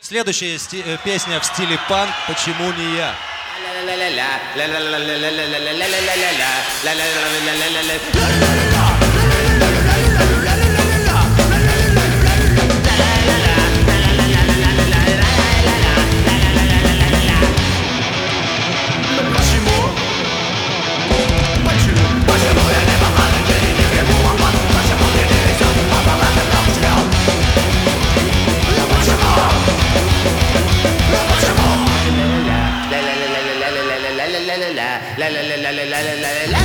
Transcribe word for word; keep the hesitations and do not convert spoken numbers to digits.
Следующая сти- э, песня в стиле панк «Почему не я?». La la la la la la la la la la la la la la la la la la la